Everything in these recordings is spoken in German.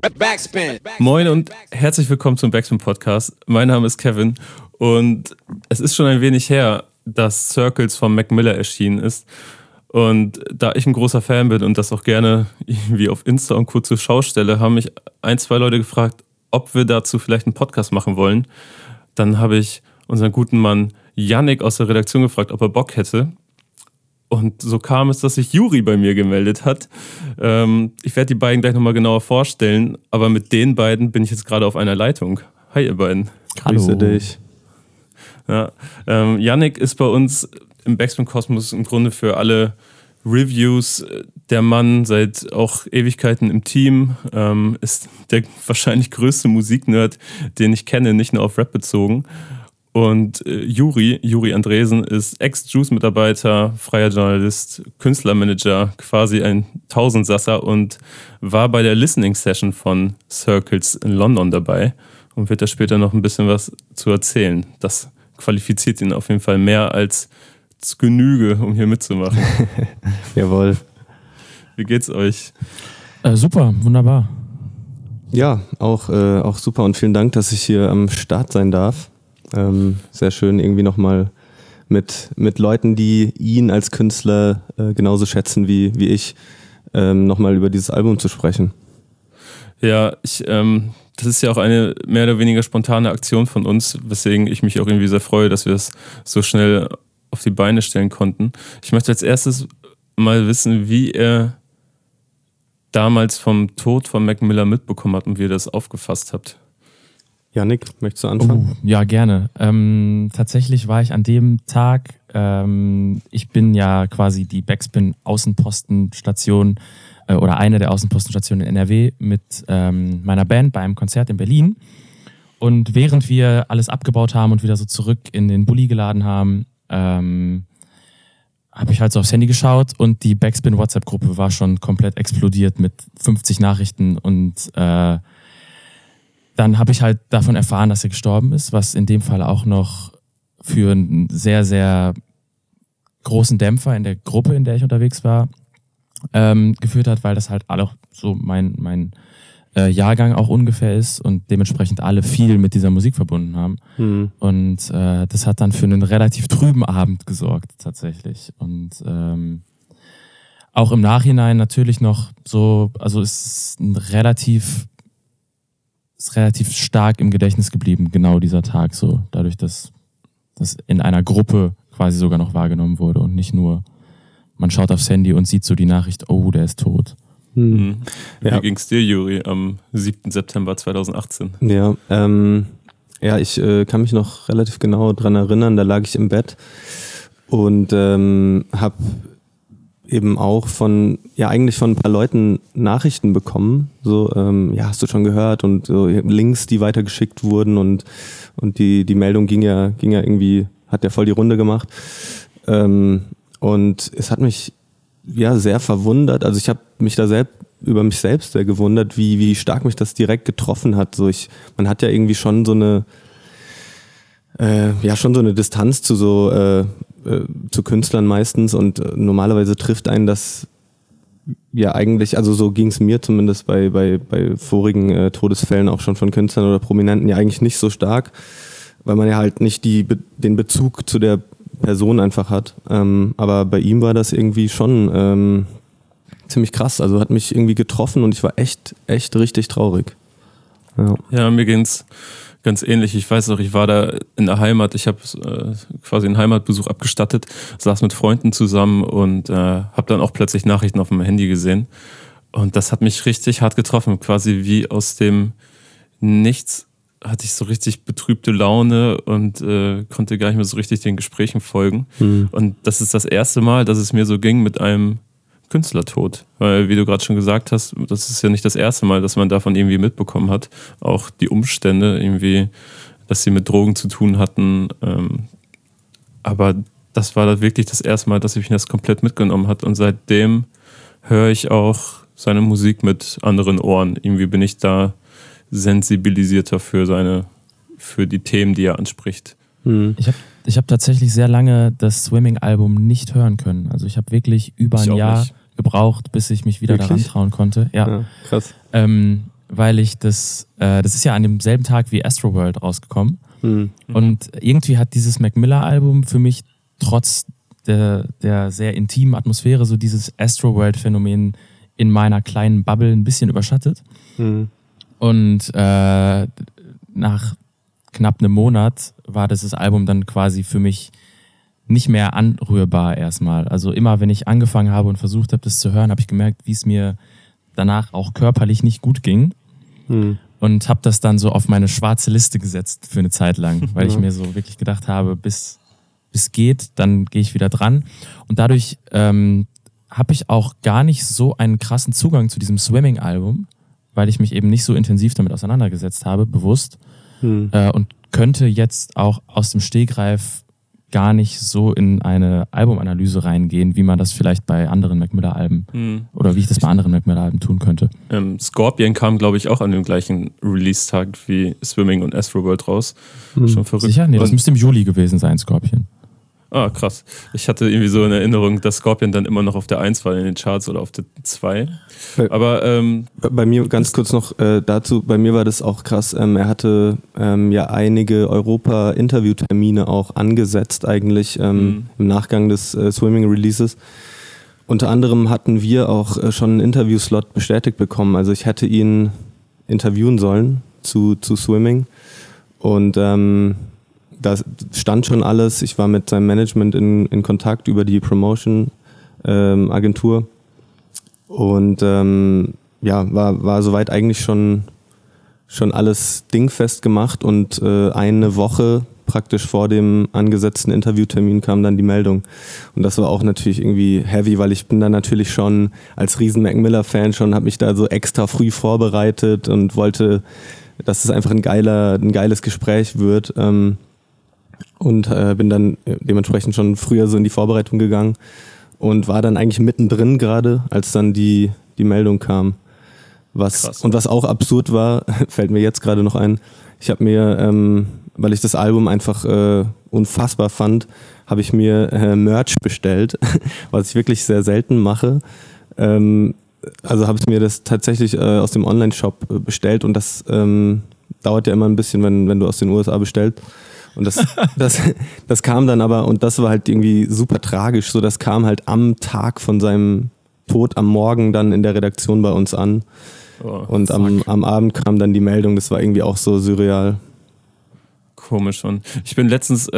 Backspin. Moin und herzlich willkommen zum Backspin Podcast. Mein Name ist Kevin und es ist schon ein wenig her, dass Circles von Mac Miller erschienen ist. Und da ich ein großer Fan bin und das auch gerne irgendwie auf Insta und Co. zur Schau stelle, haben mich ein, zwei Leute gefragt, ob wir dazu vielleicht einen Podcast machen wollen. Dann habe ich unseren guten Mann Yannick aus der Redaktion gefragt, ob er Bock hätte. Und so kam es, dass sich Juri bei mir gemeldet hat. Ich werde die beiden gleich nochmal genauer vorstellen, aber mit den beiden bin ich jetzt gerade auf einer Leitung. Hi ihr beiden. Hallo. Grüße dich. Ja, Yannick ist bei uns im Backspin Kosmos im Grunde für alle Reviews der Mann seit auch Ewigkeiten im Team, ist der wahrscheinlich größte Musiknerd, den ich kenne, nicht nur auf Rap bezogen. Und Juri Andresen ist Ex-Juice-Mitarbeiter, freier Journalist, Künstlermanager, quasi ein Tausendsasser und war bei der Listening-Session von Circles in London dabei und wird da später noch ein bisschen was zu erzählen. Das qualifiziert ihn auf jeden Fall mehr als Genüge, um hier mitzumachen. Jawohl. Wie geht's euch? Super, wunderbar. Ja, auch super und vielen Dank, dass ich hier am Start sein darf. Sehr schön, irgendwie nochmal mit Leuten, die ihn als Künstler genauso schätzen wie ich, nochmal über dieses Album zu sprechen. Ja, das ist ja auch eine mehr oder weniger spontane Aktion von uns, weswegen ich mich auch irgendwie sehr freue, dass wir es so schnell auf die Beine stellen konnten. Ich möchte als erstes mal wissen, wie er damals vom Tod von Mac Miller mitbekommen hat und wie ihr das aufgefasst habt. Yannick, möchtest du anfangen? Ja, gerne. Tatsächlich war ich an dem Tag, ich bin ja quasi die Backspin-Außenpostenstation oder eine der Außenpostenstationen in NRW mit meiner Band bei einem Konzert in Berlin. Und während wir alles abgebaut haben und wieder so zurück in den Bulli geladen haben, habe ich halt so aufs Handy geschaut und die Backspin-WhatsApp-Gruppe war schon komplett explodiert mit 50 Nachrichten und dann habe ich halt davon erfahren, dass er gestorben ist, was in dem Fall auch noch für einen sehr, sehr großen Dämpfer in der Gruppe, in der ich unterwegs war, geführt hat, weil das halt auch so mein Jahrgang auch ungefähr ist und dementsprechend alle viel mit dieser Musik verbunden haben. Mhm. Und das hat dann für einen relativ trüben Abend gesorgt tatsächlich. Und auch im Nachhinein natürlich noch so, also es ist relativ stark im Gedächtnis geblieben, genau dieser Tag so, dadurch, dass das in einer Gruppe quasi sogar noch wahrgenommen wurde und nicht nur, man schaut aufs Handy und sieht so die Nachricht, oh, der ist tot. Mhm. Wie ging's dir, Juri, am 7. September 2018? Ja, ich kann mich noch relativ genau dran erinnern, da lag ich im Bett und habe eben auch eigentlich von ein paar Leuten Nachrichten bekommen, so, hast du schon gehört und so Links, die weitergeschickt wurden und die Meldung ging ja irgendwie, hat ja voll die Runde gemacht und es hat mich sehr verwundert, also ich habe mich da über mich selbst sehr gewundert, wie stark mich das direkt getroffen hat, so man hat ja irgendwie schon so eine Distanz zu Künstlern meistens und normalerweise trifft einen das ja eigentlich, also so ging es mir zumindest bei vorigen Todesfällen auch schon von Künstlern oder Prominenten ja eigentlich nicht so stark, weil man ja halt nicht den Bezug zu der Person einfach hat. Aber bei ihm war das irgendwie schon ziemlich krass, also hat mich irgendwie getroffen und ich war echt richtig traurig. Ja, mir ging's ganz ähnlich. Ich weiß noch, ich war da in der Heimat, ich habe quasi einen Heimatbesuch abgestattet, saß mit Freunden zusammen und habe dann auch plötzlich Nachrichten auf dem Handy gesehen. Und das hat mich richtig hart getroffen. Quasi wie aus dem Nichts hatte ich so richtig betrübte Laune und konnte gar nicht mehr so richtig den Gesprächen folgen. Mhm. Und das ist das erste Mal, dass es mir so ging mit einem Künstlertod. Weil, wie du gerade schon gesagt hast, das ist ja nicht das erste Mal, dass man davon irgendwie mitbekommen hat. Auch die Umstände irgendwie, dass sie mit Drogen zu tun hatten. Aber das war da wirklich das erste Mal, dass mich das komplett mitgenommen hat. Und seitdem höre ich auch seine Musik mit anderen Ohren. Irgendwie bin ich da sensibilisierter für die Themen, die er anspricht. Ich hab tatsächlich sehr lange das Swimming-Album nicht hören können. Also ich habe wirklich über ein Jahr gebraucht, bis ich mich wieder daran trauen konnte. Ja, krass. weil ich das ist ja an demselben Tag wie Astroworld rausgekommen. Und irgendwie hat dieses Mac Miller-Album für mich trotz der sehr intimen Atmosphäre so dieses Astroworld-Phänomen in meiner kleinen Bubble ein bisschen überschattet. Und nach knapp einem Monat war das Album dann quasi für mich nicht mehr anrührbar erstmal. Also immer, wenn ich angefangen habe und versucht habe, das zu hören, habe ich gemerkt, wie es mir danach auch körperlich nicht gut ging. Und habe das dann so auf meine schwarze Liste gesetzt für eine Zeit lang, weil ich mir so wirklich gedacht habe, bis geht, dann gehe ich wieder dran. Und dadurch habe ich auch gar nicht so einen krassen Zugang zu diesem Swimming-Album, weil ich mich eben nicht so intensiv damit auseinandergesetzt habe, bewusst. Und könnte jetzt auch aus dem Stegreif gar nicht so in eine Albumanalyse reingehen, wie man das vielleicht bei anderen Mac Miller-Alben oder wie ich das bei anderen Mac Miller-Alben tun könnte. Scorpion kam, glaube ich, auch an dem gleichen Release-Tag wie Swimming und Astroworld raus. Schon verrückt. Sicher? Nee, das müsste im Juli gewesen sein, Scorpion. Ah, krass. Ich hatte irgendwie so eine Erinnerung, dass Scorpion dann immer noch auf der 1 war in den Charts oder auf der 2. Aber bei mir ganz kurz noch dazu, bei mir war das auch krass. Er hatte ja einige Europa-Interviewtermine auch angesetzt eigentlich im Nachgang des Swimming-Releases. Unter anderem hatten wir auch schon einen Interviewslot bestätigt bekommen. Also ich hätte ihn interviewen sollen zu Swimming und da stand schon alles. Ich war mit seinem Management in Kontakt über die Promotion-Agentur und war soweit eigentlich schon alles dingfest gemacht und eine Woche praktisch vor dem angesetzten Interviewtermin kam dann die Meldung. Und das war auch natürlich irgendwie heavy, weil ich bin dann natürlich schon als riesen Mac Miller-Fan habe mich da so extra früh vorbereitet und wollte, dass es einfach ein geiles Gespräch wird. Und bin dann dementsprechend schon früher so in die Vorbereitung gegangen und war dann eigentlich mittendrin gerade, als dann die Meldung kam. Was auch absurd war, fällt mir jetzt gerade noch ein, ich habe mir, weil ich das Album einfach unfassbar fand, habe ich mir Merch bestellt, was ich wirklich sehr selten mache. Also habe ich mir das tatsächlich aus dem Online-Shop bestellt und das dauert ja immer ein bisschen, wenn du aus den USA bestellst. Und das kam dann aber, und das war halt irgendwie super tragisch, so das kam halt am Tag von seinem Tod am Morgen dann in der Redaktion bei uns an. Und am Abend kam dann die Meldung, das war irgendwie auch so surreal. Komisch schon. Ich bin letztens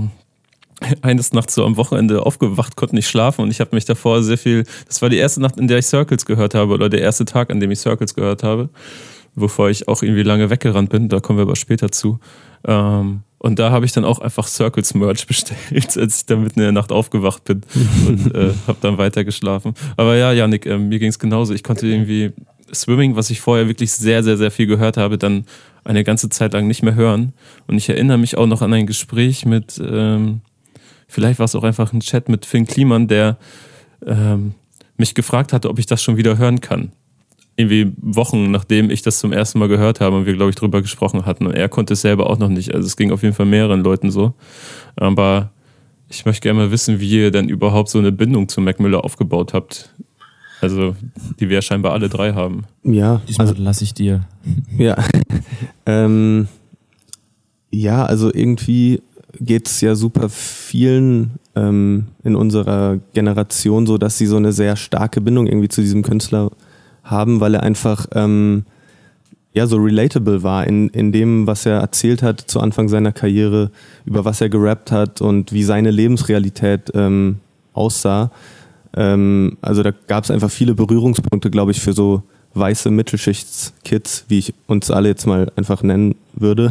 eines Nachts so am Wochenende aufgewacht, konnte nicht schlafen und ich habe mich davor sehr viel, das war die erste Nacht, in der ich Circles gehört habe oder der erste Tag, an dem ich Circles gehört habe, wovor ich auch irgendwie lange weggerannt bin, da kommen wir aber später zu. Und da habe ich dann auch einfach Circles Merch bestellt, als ich dann mitten in der Nacht aufgewacht bin und habe dann weiter geschlafen. Aber ja, Yannick, mir ging es genauso. Ich konnte irgendwie Swimming, was ich vorher wirklich sehr, sehr, sehr viel gehört habe, dann eine ganze Zeit lang nicht mehr hören. Und ich erinnere mich auch noch an ein Gespräch mit, vielleicht war es auch einfach ein Chat mit Finn Kliman, der mich gefragt hatte, ob ich das schon wieder hören kann. Irgendwie Wochen, nachdem ich das zum ersten Mal gehört habe und wir, glaube ich, drüber gesprochen hatten. Und er konnte es selber auch noch nicht. Also es ging auf jeden Fall mehreren Leuten so. Aber ich möchte gerne mal wissen, wie ihr denn überhaupt so eine Bindung zu Mac Miller aufgebaut habt. Also die wir scheinbar alle drei haben. Ja. Diesmal lasse ich dir. Ja. Ja, also irgendwie geht es ja super vielen in unserer Generation so, dass sie so eine sehr starke Bindung irgendwie zu diesem Künstler haben, weil er einfach so relatable war in dem, was er erzählt hat zu Anfang seiner Karriere, über was er gerappt hat und wie seine Lebensrealität aussah. Also da gab es einfach viele Berührungspunkte, glaube ich, für so weiße Mittelschichtskids, wie ich uns alle jetzt mal einfach nennen würde.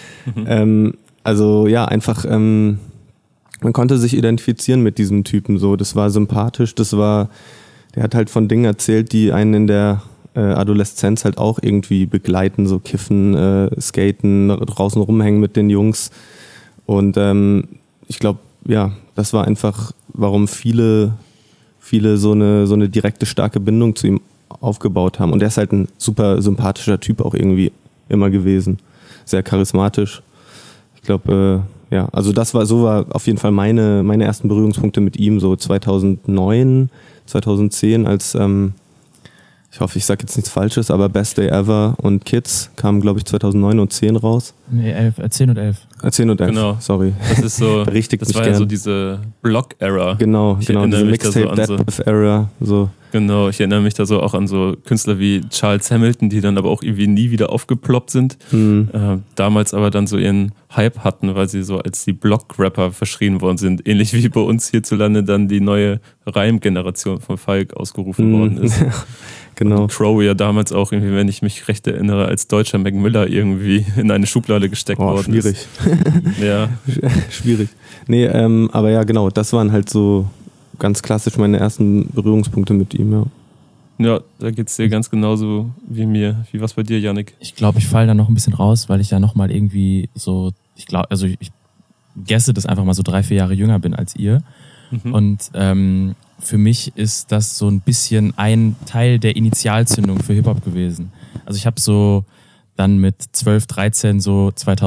Also ja, einfach man konnte sich identifizieren mit diesem Typen so. Das war sympathisch, der hat halt von Dingen erzählt, die einen in der Adoleszenz halt auch irgendwie begleiten, so kiffen, skaten, draußen rumhängen mit den Jungs. Und ich glaube, ja, das war einfach, warum viele so eine direkte, starke Bindung zu ihm aufgebaut haben. Und er ist halt ein super sympathischer Typ auch irgendwie immer gewesen. Sehr charismatisch. Ich glaube, ja, also so war auf jeden Fall meine ersten Berührungspunkte mit ihm, so 2009, 2010, als ich hoffe, ich sage jetzt nichts Falsches, aber Best Day Ever und Kids kamen, glaube ich, 2009 und 10 raus. Nee, 10 und 11. 10 und 11, Genau. Sorry. Das ist so, Berichtigt das mich war gern. ja so diese Block-Era. Genau, Ich diese erinnere mich da so an so- Mixtape-Deadlift-Era, so. Genau, ich erinnere mich da so auch an so Künstler wie Charles Hamilton, die dann aber auch irgendwie nie wieder aufgeploppt sind. Damals aber dann so ihren Hype hatten, weil sie so als die Block-Rapper verschrien worden sind. Ähnlich wie bei uns hierzulande dann die neue Reim-Generation von Falk ausgerufen worden ist. Genau. Und Crow ja damals auch, irgendwie, wenn ich mich recht erinnere, als deutscher Mac Miller irgendwie in eine Schublade gesteckt worden schwierig. ist. Ja. Schwierig. Nee, aber ja, genau, das waren halt so ganz klassisch meine ersten Berührungspunkte mit ihm, ja. Ja, da geht's dir ganz genauso wie mir. Wie war's bei dir, Yannick? Ich glaube, ich falle da noch ein bisschen raus, weil ich ja nochmal irgendwie so, ich glaube, also ich gesse, dass einfach mal so 3-4 Jahre jünger bin als ihr. Und für mich ist das so ein bisschen ein Teil der Initialzündung für Hip-Hop gewesen. Also ich habe so dann mit 12, 13, so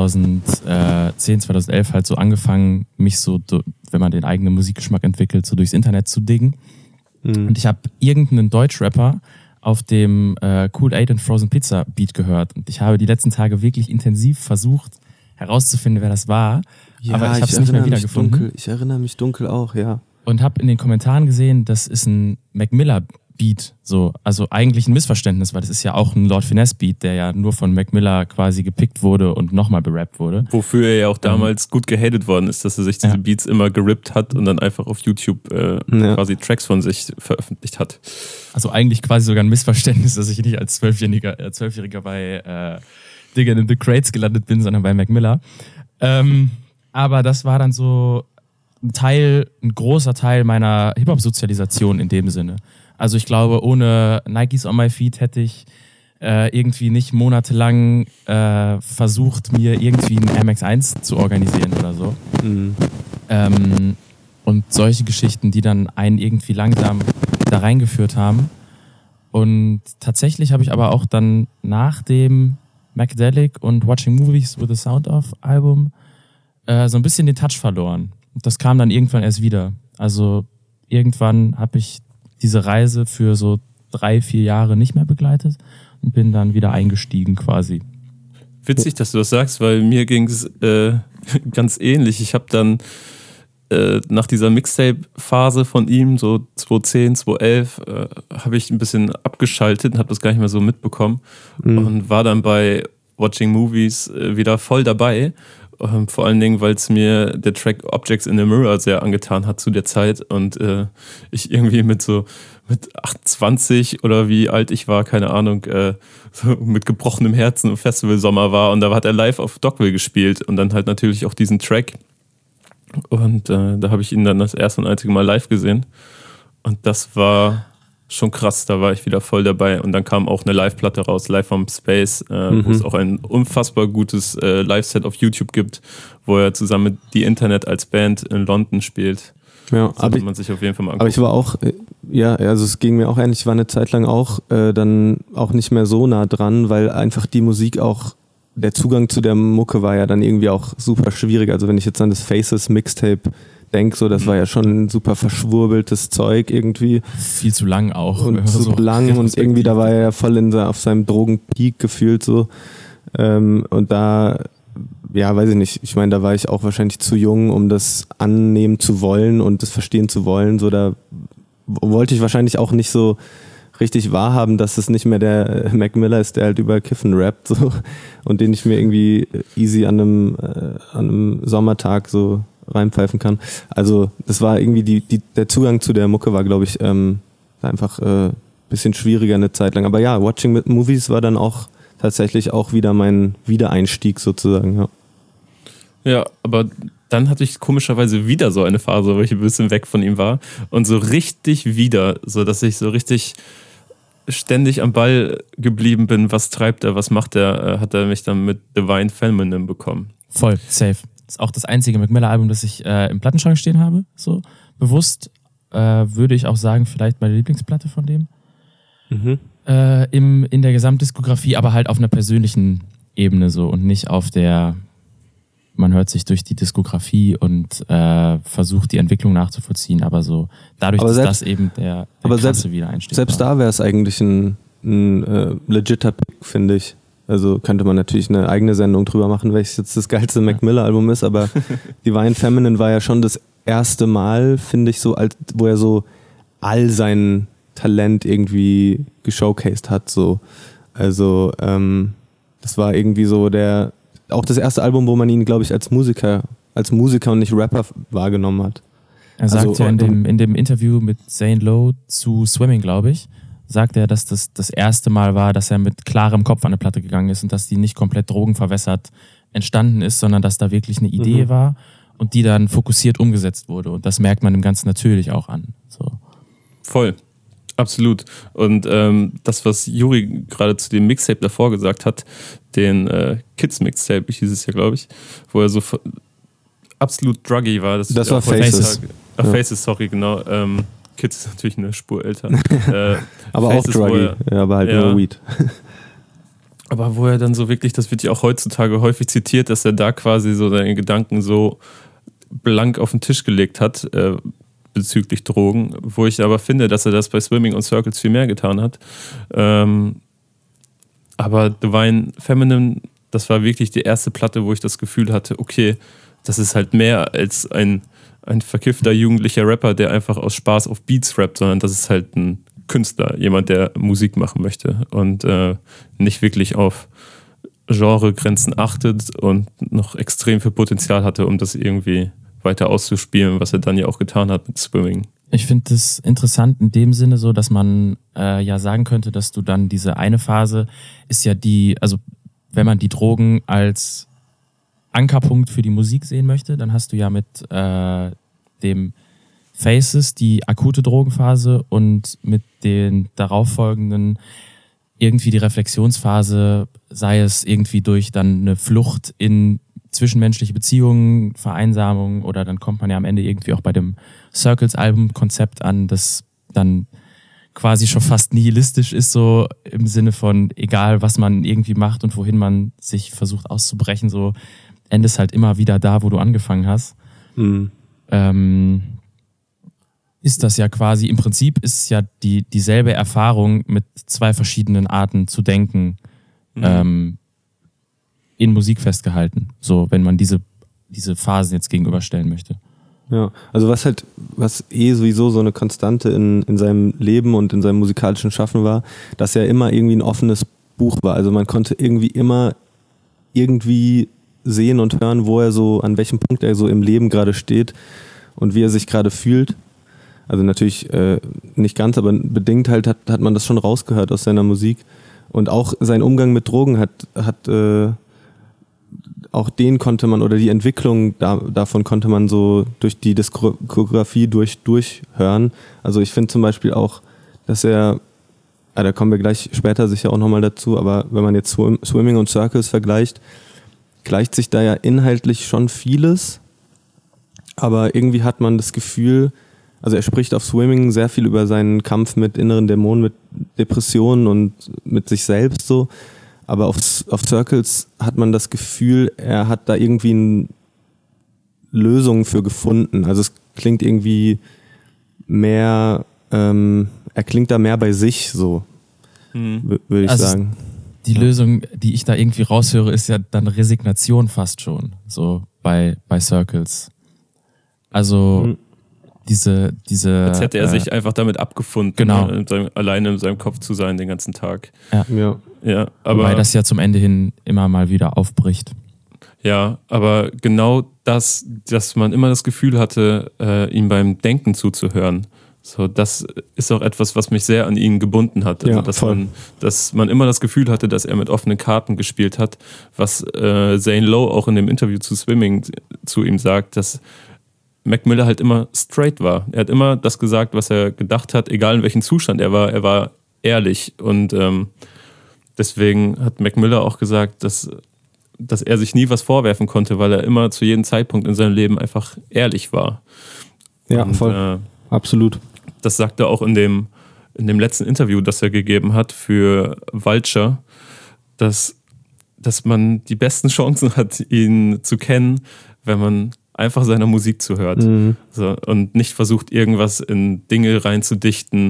2010, 2011 halt so angefangen, mich so, wenn man den eigenen Musikgeschmack entwickelt, so durchs Internet zu diggen. Und ich habe irgendeinen Deutschrapper auf dem Cool 8 and Frozen Pizza Beat gehört. Und ich habe die letzten Tage wirklich intensiv versucht herauszufinden, wer das war. Ja, aber ich habe es nicht mehr wiedergefunden. Ich erinnere mich dunkel auch, ja. Und habe in den Kommentaren gesehen, das ist ein Mac Miller Beat, so. Also eigentlich ein Missverständnis, weil das ist ja auch ein Lord Finesse Beat, der ja nur von Mac Miller quasi gepickt wurde und nochmal berappt wurde. Wofür er ja auch damals gut gehatet worden ist, dass er sich diese Beats immer gerippt hat und dann einfach auf YouTube quasi Tracks von sich veröffentlicht hat. Also eigentlich quasi sogar ein Missverständnis, dass ich nicht als Zwölfjähriger bei Diggin' in the Crates gelandet bin, sondern bei Mac Miller. Aber das war dann so ein großer Teil meiner Hip-Hop-Sozialisation in dem Sinne. Also ich glaube, ohne Nikes on my feet hätte ich irgendwie nicht monatelang versucht, mir irgendwie einen Air Max 1 zu organisieren oder so. Und solche Geschichten, die dann einen irgendwie langsam da reingeführt haben. Und tatsächlich habe ich aber auch dann nach dem Macadelic und Watching Movies with the Sound of Album so ein bisschen den Touch verloren. Und das kam dann irgendwann erst wieder. Also irgendwann habe ich diese Reise für so 3-4 Jahre nicht mehr begleitet und bin dann wieder eingestiegen quasi. Witzig, dass du das sagst, weil mir ging es ganz ähnlich. Ich habe dann nach dieser Mixtape-Phase von ihm, so 2010, 2011, habe ich ein bisschen abgeschaltet und habe das gar nicht mehr so mitbekommen und war dann bei Watching Movies wieder voll dabei. Vor allen Dingen, weil es mir der Track Objects in the Mirror sehr angetan hat zu der Zeit und ich irgendwie mit 28 oder wie alt ich war, keine Ahnung, so mit gebrochenem Herzen im Festivalsommer war und da hat er live auf Dogville gespielt und dann halt natürlich auch diesen Track und da habe ich ihn dann das erste und einzige Mal live gesehen und das war schon krass, da war ich wieder voll dabei und dann kam auch eine Live-Platte raus, Live from Space, wo es auch ein unfassbar gutes Live-Set auf YouTube gibt, wo er zusammen mit The Internet als Band in London spielt. Ja, das sollte man sich auf jeden Fall mal angucken. Aber ich war auch, also es ging mir auch ähnlich, ich war eine Zeit lang auch dann auch nicht mehr so nah dran, weil einfach die Musik auch, der Zugang zu der Mucke war ja dann irgendwie auch super schwierig. Also wenn ich jetzt an das Faces Mixtape denke, so, das war ja schon ein super verschwurbeltes Zeug irgendwie. Viel zu lang auch. Und zu lang und irgendwie, da war er ja voll auf seinem Drogenpeak gefühlt so. Und da, ja, weiß ich nicht, ich meine, da war ich auch wahrscheinlich zu jung, um das annehmen zu wollen und das verstehen zu wollen. So, da wollte ich wahrscheinlich auch nicht so richtig wahrhaben, dass es nicht mehr der Mac Miller ist, der halt über Kiffen rappt so, und den ich mir irgendwie easy an einem Sommertag so reinpfeifen kann. Also das war irgendwie der Zugang zu der Mucke war, glaube ich, einfach bisschen schwieriger eine Zeit lang. Aber ja, Watching Movies war dann auch tatsächlich auch wieder mein Wiedereinstieg sozusagen. Ja, ja, aber dann hatte ich komischerweise wieder so eine Phase, wo ich ein bisschen weg von ihm war und so richtig wieder, so dass ich so richtig ständig am Ball geblieben bin. Was treibt er, was macht er? Hat er mich dann mit Divine Feminine bekommen. Voll, safe. Das ist auch das einzige Mac Miller Album, das ich im Plattenschrank stehen habe. So bewusst würde ich auch sagen, vielleicht meine Lieblingsplatte von dem. In der Gesamtdiskografie, aber halt auf einer persönlichen Ebene so und nicht auf der, man hört sich durch die Diskografie und versucht die Entwicklung nachzuvollziehen, aber so dadurch, dass das eben der krasse Wiedereinstieg selbst war. Da wäre es eigentlich ein ein legitter Pick, finde ich. Also könnte man natürlich eine eigene Sendung drüber machen, welches jetzt das geilste Mac Miller-Album ist, aber Divine Feminine war ja schon das erste Mal, finde ich, so, wo er so all sein Talent irgendwie geshowcased hat. So. Also das war irgendwie so auch das erste Album, wo man ihn, glaube ich, als Musiker und nicht Rapper wahrgenommen hat. Er sagt ja in dem Interview mit Zane Lowe zu Swimming, glaube ich, sagt er, dass das erste Mal war, dass er mit klarem Kopf an eine Platte gegangen ist und dass die nicht komplett drogenverwässert entstanden ist, sondern dass da wirklich eine Idee war und die dann fokussiert umgesetzt wurde. Und das merkt man dem Ganzen natürlich auch an. So. Voll. Absolut. Und das, was Juri gerade zu dem Mixtape davor gesagt hat, den Kids-Mixtape, hieß es ja, glaube ich, wo er so absolut druggy war. Das war Faces. Faces, sorry, genau. Kids ist natürlich eine Spur älter. Aber Faces, auch druggy, aber halt nur Weed. Aber wo er dann so wirklich, das wird ja auch heutzutage häufig zitiert, dass er da quasi so seine Gedanken so blank auf den Tisch gelegt hat, bezüglich Drogen, wo ich aber finde, dass er das bei Swimming und Circles viel mehr getan hat. Aber Divine Feminine, das war wirklich die erste Platte, wo ich das Gefühl hatte, okay, das ist halt mehr als ein verkiffter jugendlicher Rapper, der einfach aus Spaß auf Beats rappt, sondern das ist halt ein Künstler, jemand, der Musik machen möchte und nicht wirklich auf Genregrenzen achtet und noch extrem viel Potenzial hatte, um das irgendwie weiter auszuspielen, was er dann ja auch getan hat mit Swimming. Ich finde das interessant in dem Sinne so, dass man ja sagen könnte, dass du dann diese eine Phase ist ja also wenn man die Drogen als Ankerpunkt für die Musik sehen möchte, dann hast du ja mit dem Faces die akute Drogenphase und mit den darauffolgenden irgendwie die Reflexionsphase, sei es irgendwie durch dann eine Flucht in zwischenmenschliche Beziehungen, Vereinsamung oder dann kommt man ja am Ende irgendwie auch bei dem Circles-Album-Konzept an, das dann quasi schon fast nihilistisch ist, so im Sinne von egal, was man irgendwie macht und wohin man sich versucht auszubrechen, so endest halt immer wieder da, wo du angefangen hast. Ist das ja quasi, im Prinzip ist ja dieselbe Erfahrung mit zwei verschiedenen Arten zu denken in Musik festgehalten, so wenn man diese Phasen jetzt gegenüberstellen möchte. Ja, also was sowieso so eine Konstante in seinem Leben und in seinem musikalischen Schaffen war, dass er immer irgendwie ein offenes Buch war. Also man konnte irgendwie immer irgendwie sehen und hören, an welchem Punkt er so im Leben gerade steht und wie er sich gerade fühlt. Also natürlich nicht ganz, aber bedingt halt hat man das schon rausgehört aus seiner Musik. Und auch sein Umgang mit Drogen hat auch den konnte man, oder die Entwicklung davon konnte man so durch die Diskografie durchhören. Also ich finde zum Beispiel auch, dass da kommen wir gleich später sicher auch nochmal dazu, aber wenn man jetzt Swimming und Circles vergleicht, gleicht sich da ja inhaltlich schon vieles, aber irgendwie hat man das Gefühl, also er spricht auf Swimming sehr viel über seinen Kampf mit inneren Dämonen, mit Depressionen und mit sich selbst so, aber auf Circles hat man das Gefühl, er hat da irgendwie Lösungen für gefunden. Also es klingt irgendwie mehr, er klingt da mehr bei sich so, würde ich sagen. Die Lösung, die ich da irgendwie raushöre, ist ja dann Resignation fast schon, so bei Circles. Also diese als hätte er sich einfach damit abgefunden, genau. Alleine in seinem Kopf zu sein den ganzen Tag. Ja, aber wobei das ja zum Ende hin immer mal wieder aufbricht. Ja, aber genau dass man immer das Gefühl hatte, ihm beim Denken zuzuhören. So, das ist auch etwas, was mich sehr an ihn gebunden hat. Also, dass man immer das Gefühl hatte, dass er mit offenen Karten gespielt hat, was Zane Lowe auch in dem Interview zu Swimming zu ihm sagt, dass Mac Miller halt immer straight war. Er hat immer das gesagt, was er gedacht hat, egal in welchem Zustand er war. Er war ehrlich und deswegen hat Mac Miller auch gesagt, dass er sich nie was vorwerfen konnte, weil er immer zu jedem Zeitpunkt in seinem Leben einfach ehrlich war. Ja, und, voll. Absolut. Das sagt er auch in dem letzten Interview, das er gegeben hat für Vulture, dass man die besten Chancen hat, ihn zu kennen, wenn man einfach seiner Musik zuhört. So, und nicht versucht, irgendwas in Dinge reinzudichten,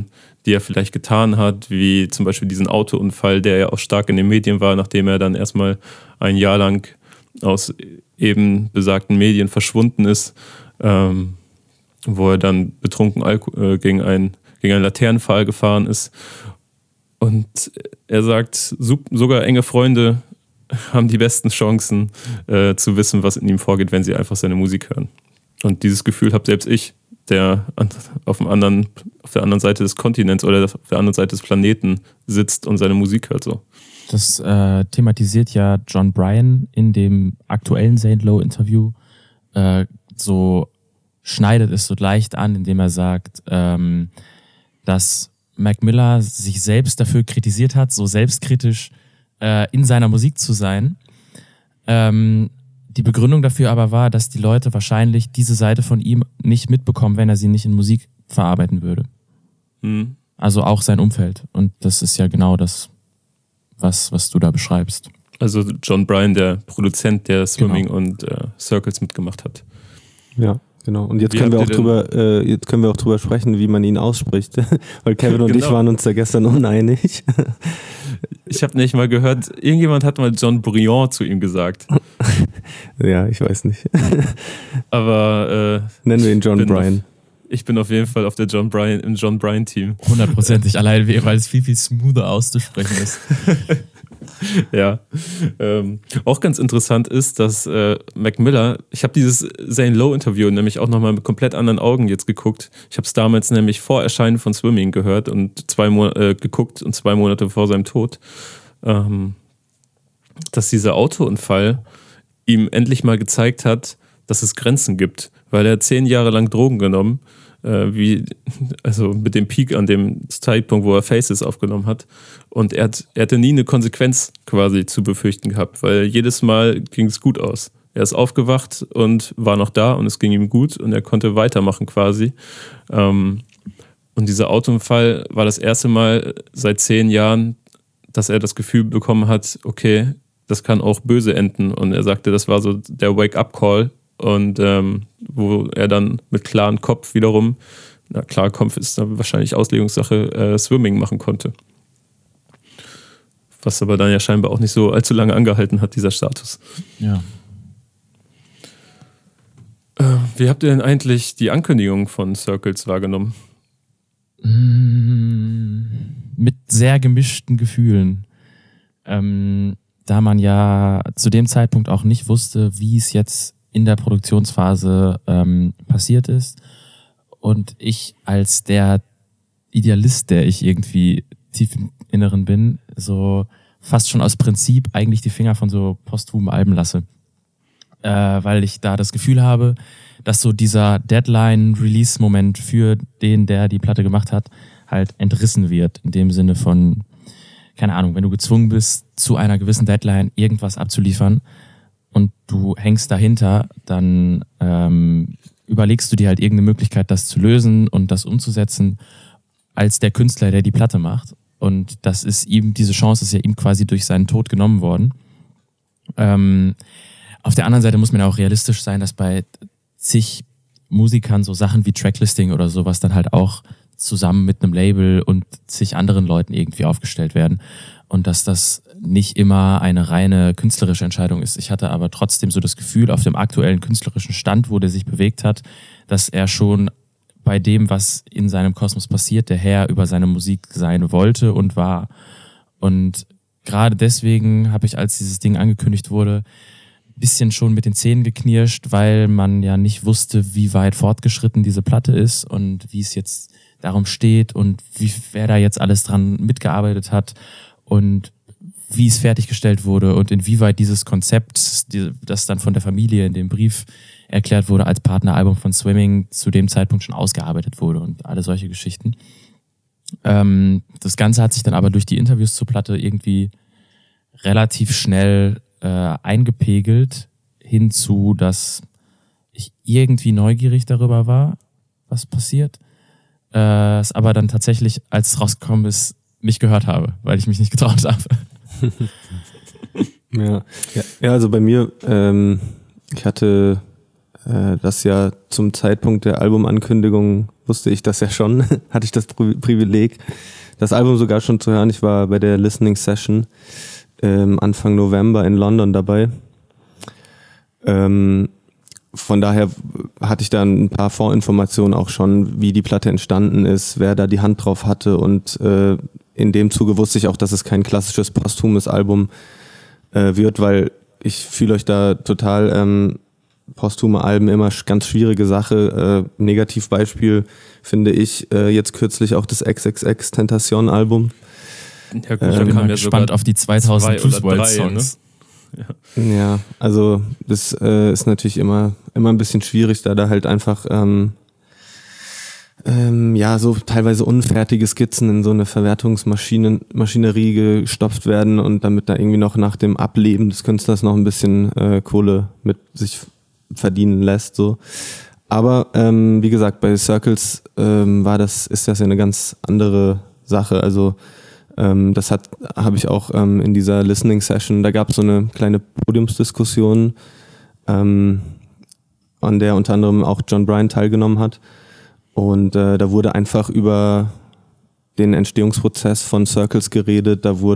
die er vielleicht getan hat, wie zum Beispiel diesen Autounfall, der ja auch stark in den Medien war, nachdem er dann erstmal ein Jahr lang aus eben besagten Medien verschwunden ist, wo er dann betrunken gegen einen Laternenpfahl gefahren ist. Und er sagt, sogar enge Freunde haben die besten Chancen zu wissen, was in ihm vorgeht, wenn sie einfach seine Musik hören. Und dieses Gefühl habe selbst ich, der auf der anderen Seite des Kontinents oder auf der anderen Seite des Planeten sitzt und seine Musik hört so. Das thematisiert ja Jon Brion in dem aktuellen Zane Lowe-Interview. So schneidet es so leicht an, indem er sagt, dass Mac Miller sich selbst dafür kritisiert hat, so selbstkritisch in seiner Musik zu sein. Die Begründung dafür aber war, dass die Leute wahrscheinlich diese Seite von ihm nicht mitbekommen, wenn er sie nicht in Musik verarbeiten würde. Mhm. Also auch sein Umfeld. Und das ist ja genau das, was du da beschreibst. Also Jon Brion, der Produzent, der Swimming und Circles mitgemacht hat. Ja, genau. Und jetzt können wir auch drüber sprechen, wie man ihn ausspricht. Weil Kevin und ich waren uns da gestern uneinig. Ich habe nicht mal gehört, irgendjemand hat mal Jon Brion zu ihm gesagt. Ja, ich weiß nicht. Aber nennen wir ihn Jon Brion. Ich bin auf jeden Fall auf der Jon Brion-Team. 100%ig allein, weil es viel, viel smoother auszusprechen ist. Ja. Auch ganz interessant ist, dass Mac Miller, ich habe dieses Zane Lowe-Interview nämlich auch nochmal mit komplett anderen Augen jetzt geguckt. Ich habe es damals nämlich vor Erscheinen von Swimming gehört und 2 Monate vor seinem Tod, dass dieser Autounfall ihm endlich mal gezeigt hat, dass es Grenzen gibt, weil er 10 Jahre lang Drogen genommen, also mit dem Peak an dem Zeitpunkt, wo er Faces aufgenommen hat, und er hatte nie eine Konsequenz quasi zu befürchten gehabt, weil jedes Mal ging es gut aus. Er ist aufgewacht und war noch da und es ging ihm gut und er konnte weitermachen quasi. Und dieser Autounfall war das erste Mal seit 10 Jahren, dass er das Gefühl bekommen hat, okay, das kann auch böse enden. Und er sagte, das war so der Wake-up-Call. Und wo er dann mit klarem Kopf wiederum, klarer Kopf ist dann wahrscheinlich Auslegungssache, Swimming machen konnte. Was aber dann ja scheinbar auch nicht so allzu lange angehalten hat, dieser Status. Ja. Wie habt ihr denn eigentlich die Ankündigung von Circles wahrgenommen? Mit sehr gemischten Gefühlen. Da man ja zu dem Zeitpunkt auch nicht wusste, wie es jetzt in der Produktionsphase passiert ist. Und ich als der Idealist, der ich irgendwie tief im Inneren bin, so fast schon aus Prinzip eigentlich die Finger von so posthumen Alben lasse. Weil ich da das Gefühl habe, dass so dieser Deadline-Release-Moment für den, der die Platte gemacht hat, halt entrissen wird. In dem Sinne von, keine Ahnung, wenn du gezwungen bist, zu einer gewissen Deadline irgendwas abzuliefern, und du hängst dahinter, dann überlegst du dir halt irgendeine Möglichkeit, das zu lösen und das umzusetzen, als der Künstler, der die Platte macht. Und das ist ihm, diese Chance ist ja ihm quasi durch seinen Tod genommen worden. Auf der anderen Seite muss man ja auch realistisch sein, dass bei zig Musikern so Sachen wie Tracklisting oder sowas dann halt auch zusammen mit einem Label und zig anderen Leuten irgendwie aufgestellt werden. Und dass das nicht immer eine reine künstlerische Entscheidung ist. Ich hatte aber trotzdem so das Gefühl, auf dem aktuellen künstlerischen Stand, wo der sich bewegt hat, dass er schon bei dem, was in seinem Kosmos passiert, der Herr über seine Musik sein wollte und war. Und gerade deswegen habe ich, als dieses Ding angekündigt wurde, ein bisschen schon mit den Zähnen geknirscht, weil man ja nicht wusste, wie weit fortgeschritten diese Platte ist und wie es jetzt darum steht und wer da jetzt alles dran mitgearbeitet hat und wie es fertiggestellt wurde und inwieweit dieses Konzept, das dann von der Familie in dem Brief erklärt wurde, als Partneralbum von Swimming zu dem Zeitpunkt schon ausgearbeitet wurde und alle solche Geschichten. Das Ganze hat sich dann aber durch die Interviews zur Platte irgendwie relativ schnell eingepegelt hinzu, dass ich irgendwie neugierig darüber war, was passiert. Es aber dann tatsächlich, als es rausgekommen ist, nicht gehört habe, weil ich mich nicht getraut habe. Ja, also bei mir, ich hatte das ja zum Zeitpunkt der Albumankündigung wusste ich das ja schon, hatte ich das Privileg, das Album sogar schon zu hören. Ich war bei der Listening Session Anfang November in London dabei. Von daher hatte ich da ein paar Vorinformationen auch schon, wie die Platte entstanden ist, wer da die Hand drauf hatte, und in dem Zuge wusste ich auch, dass es kein klassisches posthumes Album wird, weil ich fühle euch da total posthume Alben immer ganz schwierige Sache. Negativbeispiel finde ich jetzt kürzlich auch das XXX Tentation Album. Ja gut, da kam ja gespannt auf die 2000 Plus World Songs. Ne? Ja, also das ist natürlich immer ein bisschen schwierig, da halt einfach so teilweise unfertige Skizzen in so eine Verwertungsmaschinerie gestopft werden und damit da irgendwie noch nach dem Ableben des Künstlers noch ein bisschen Kohle mit sich verdienen lässt. So. Aber wie gesagt, bei Circles ist das ja eine ganz andere Sache. Also das habe ich auch in dieser Listening Session, da gab es so eine kleine Podiumsdiskussion, an der unter anderem auch John Bryan teilgenommen hat. Und da wurde einfach über den Entstehungsprozess von Circles geredet. Da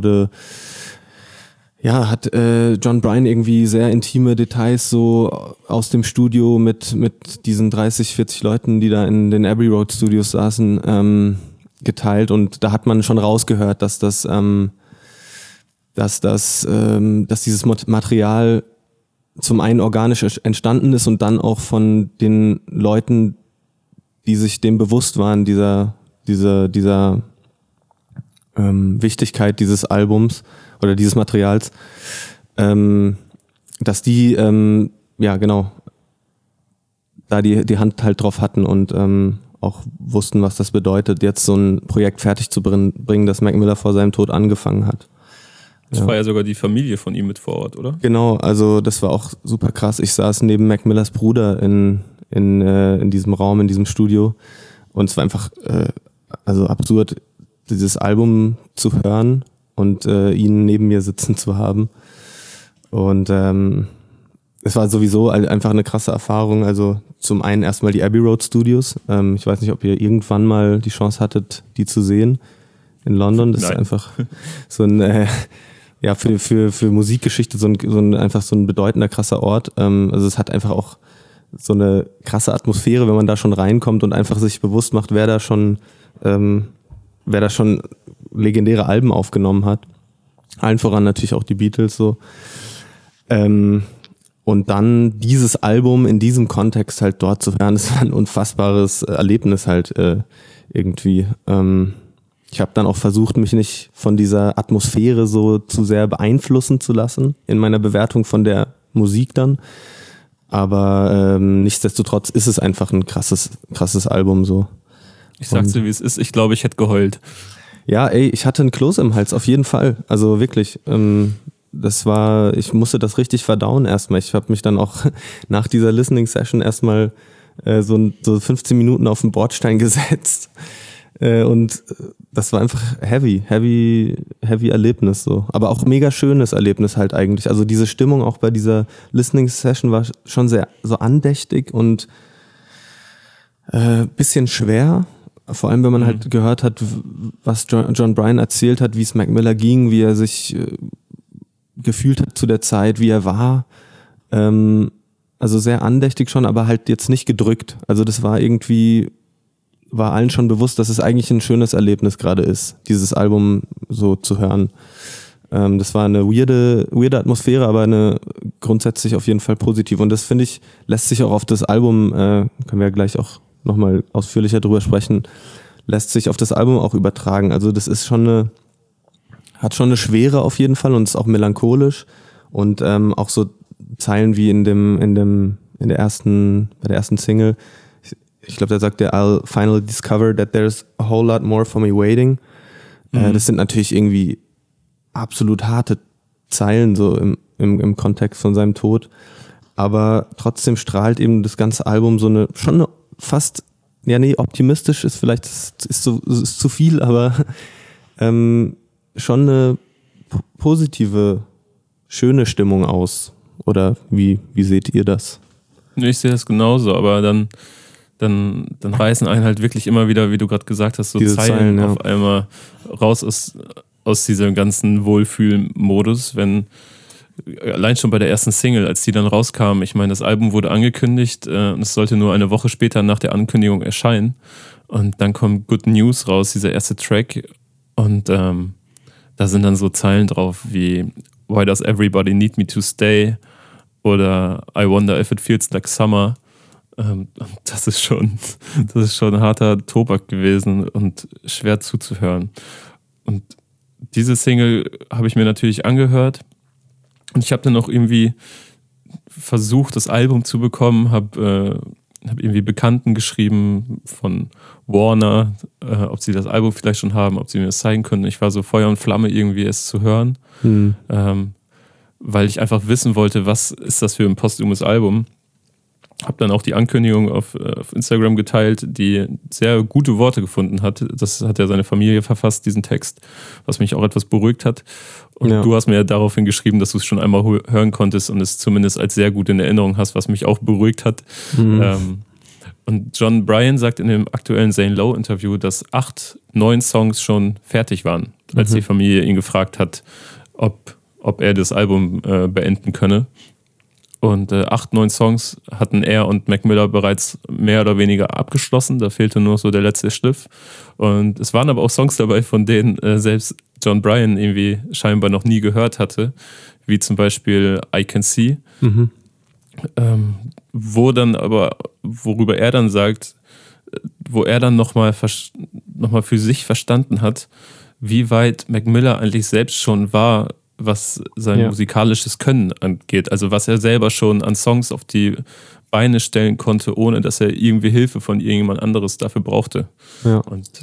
hat John Bryan irgendwie sehr intime Details so aus dem Studio mit diesen 30, 40 Leuten, die da in den Abbey Road Studios saßen, geteilt. Und da hat man schon rausgehört, dass dieses Material zum einen organisch entstanden ist und dann auch von den Leuten, die sich dem bewusst waren, dieser Wichtigkeit dieses Albums oder dieses Materials, dass die da die Hand halt drauf hatten und auch wussten, was das bedeutet, jetzt so ein Projekt fertig zu bringen, das Mac Miller vor seinem Tod angefangen hat. Das war ja sogar die Familie von ihm mit vor Ort, oder? Genau, also das war auch super krass. Ich saß neben Mac Millers Bruder in diesem Raum, in diesem Studio, und es war einfach absurd, dieses Album zu hören und ihn neben mir sitzen zu haben. Und es war sowieso einfach eine krasse Erfahrung. Also zum einen erstmal die Abbey Road Studios. Ich weiß nicht, ob ihr irgendwann mal die Chance hattet, die zu sehen in London. Das ist einfach so ein für Musikgeschichte so ein bedeutender, krasser Ort. Also es hat einfach auch so eine krasse Atmosphäre, wenn man da schon reinkommt und einfach sich bewusst macht, wer da schon legendäre Alben aufgenommen hat. Allen voran natürlich auch die Beatles so. Und dann dieses Album in diesem Kontext halt dort zu hören, das war ein unfassbares Erlebnis halt irgendwie. Ich habe dann auch versucht, mich nicht von dieser Atmosphäre so zu sehr beeinflussen zu lassen in meiner Bewertung von der Musik dann. Aber nichtsdestotrotz ist es einfach ein krasses Album so. Ich sag's dir, wie es ist. Ich glaube, ich hätte geheult. Ja, ich hatte einen Kloß im Hals, auf jeden Fall. Also wirklich. Ich musste das richtig verdauen erstmal. Ich habe mich dann auch nach dieser Listening Session erstmal so 15 Minuten auf den Bordstein gesetzt. Und das war einfach heavy Erlebnis so. Aber auch mega schönes Erlebnis halt eigentlich. Also diese Stimmung auch bei dieser Listening Session war schon sehr so andächtig und bisschen schwer. Vor allem, wenn man halt gehört hat, was John Bryan erzählt hat, wie es Mac Miller ging, wie er sich gefühlt hat zu der Zeit, wie er war. Also sehr andächtig schon, aber halt jetzt nicht gedrückt. Also das war allen schon bewusst, dass es eigentlich ein schönes Erlebnis gerade ist, dieses Album so zu hören. Das war eine weirde Atmosphäre, aber eine grundsätzlich auf jeden Fall positiv. Und das, finde ich, lässt sich auch auf das Album, können wir ja gleich auch nochmal ausführlicher drüber sprechen, lässt sich auf das Album auch übertragen. Also das ist hat schon eine Schwere auf jeden Fall und ist auch melancholisch. Und auch so Zeilen wie bei der ersten Single, ich glaube, da sagt er, I'll finally discover that there's a whole lot more for me waiting. Das sind natürlich irgendwie absolut harte Zeilen so im Kontext von seinem Tod. Aber trotzdem strahlt eben das ganze Album optimistisch ist vielleicht, ist zu viel, aber schon eine positive, schöne Stimmung aus. Oder wie seht ihr das? Ich sehe das genauso, aber dann reißen einen halt wirklich immer wieder, wie du gerade gesagt hast, so Diese Zeilen auf einmal raus aus diesem ganzen Wohlfühlmodus, wenn allein schon bei der ersten Single, als die dann rauskam, ich meine, das Album wurde angekündigt und es sollte nur eine Woche später nach der Ankündigung erscheinen und dann kommt Good News raus, dieser erste Track und da sind dann so Zeilen drauf wie Why does everybody need me to stay oder I wonder if it feels like summer. Das ist schon ein harter Tobak gewesen und schwer zuzuhören. Und diese Single habe ich mir natürlich angehört und ich habe dann auch irgendwie versucht, das Album zu bekommen, habe irgendwie Bekannten geschrieben von Warner, ob sie das Album vielleicht schon haben, ob sie mir das zeigen können. Ich war so Feuer und Flamme irgendwie, es zu hören, weil ich einfach wissen wollte, was ist das für ein posthumes Album. Habe dann auch die Ankündigung auf Instagram geteilt, die sehr gute Worte gefunden hat. Das hat ja seine Familie verfasst, diesen Text, was mich auch etwas beruhigt hat. Und du hast mir ja daraufhin geschrieben, dass du es schon einmal hören konntest und es zumindest als sehr gut in Erinnerung hast, was mich auch beruhigt hat. Und Jon Brion sagt in dem aktuellen Zane Lowe-Interview, dass 8 neuen Songs schon fertig waren, als die Familie ihn gefragt hat, ob er das Album beenden könne. Und 8 neuen Songs hatten er und Mac Miller bereits mehr oder weniger abgeschlossen. Da fehlte nur so der letzte Schliff. Und es waren aber auch Songs dabei, von denen selbst Jon Brion irgendwie scheinbar noch nie gehört hatte. Wie zum Beispiel I Can See. Worüber er dann sagt, wo er dann nochmal für sich verstanden hat, wie weit Mac Miller eigentlich selbst schon war, was sein musikalisches Können angeht. Also was er selber schon an Songs auf die Beine stellen konnte, ohne dass er irgendwie Hilfe von irgendjemand anderes dafür brauchte. Ja. Und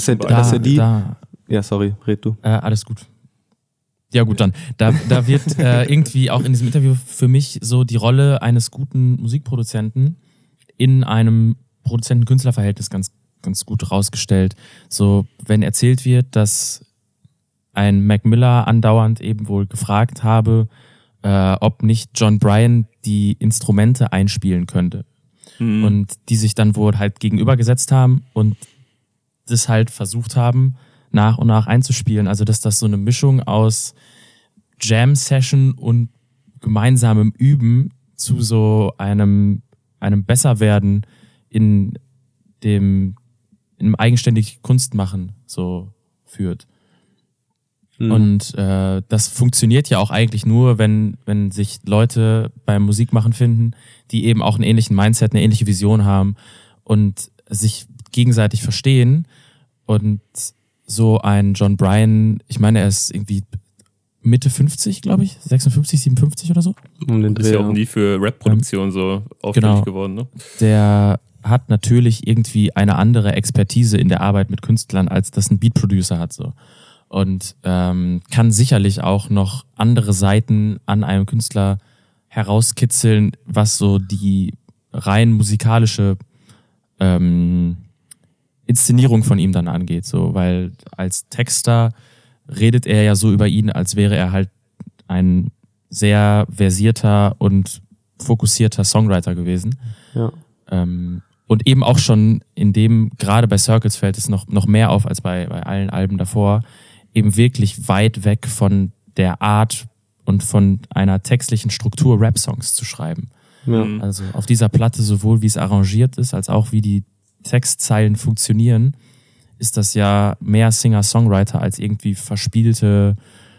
ja, sorry, red du. Alles gut. Ja gut, dann. Da wird irgendwie auch in diesem Interview für mich so die Rolle eines guten Musikproduzenten in einem Produzenten-Künstler-Verhältnis ganz, ganz gut rausgestellt. So, wenn erzählt wird, dass ein Mac Miller andauernd eben wohl gefragt habe, ob nicht Jon Brion die Instrumente einspielen könnte. Und die sich dann wohl halt gegenübergesetzt haben und das halt versucht haben, nach und nach einzuspielen. Also dass das so eine Mischung aus Jam-Session und gemeinsamem Üben zu so einem Besserwerden in dem eigenständigen Kunstmachen so führt. Und das funktioniert ja auch eigentlich nur, wenn sich Leute beim Musikmachen finden, die eben auch einen ähnlichen Mindset, eine ähnliche Vision haben und sich gegenseitig verstehen. Und so ein Jon Brion, ich meine, er ist irgendwie Mitte 50, glaube ich, 56, 57 oder so. Ist ja auch nie für Rap-Produktion so auffällig geworden, ne? Der hat natürlich irgendwie eine andere Expertise in der Arbeit mit Künstlern, als das ein Beat-Producer hat, so. Und kann sicherlich auch noch andere Seiten an einem Künstler herauskitzeln, was so die rein musikalische Inszenierung von ihm dann angeht. So, weil als Texter redet er ja so über ihn, als wäre er halt ein sehr versierter und fokussierter Songwriter gewesen. Ja. Und eben auch schon in dem, gerade bei Circles fällt es noch mehr auf als bei allen Alben davor, eben wirklich weit weg von der Art und von einer textlichen Struktur Rap-Songs zu schreiben. Ja. Also auf dieser Platte, sowohl wie es arrangiert ist, als auch wie die Textzeilen funktionieren, ist das ja mehr Singer-Songwriter als irgendwie verspielte,